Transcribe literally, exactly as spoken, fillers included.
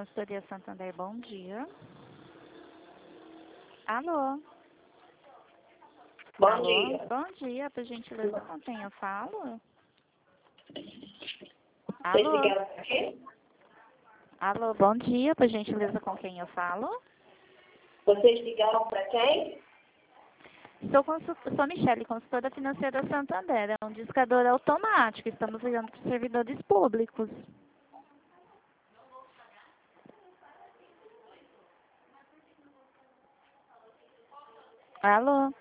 Consultoria Santander, bom dia. Alô? Bom Alô? dia. Bom dia, por gentileza, com quem eu falo? Vocês Alô? ligaram para quê? Alô, bom dia, por gentileza, com quem eu falo? Vocês ligaram para quem? Sou, consul... Sou Michele, consultora financeira Santander. É um discador automático. Estamos ligando para servidores públicos. Alô?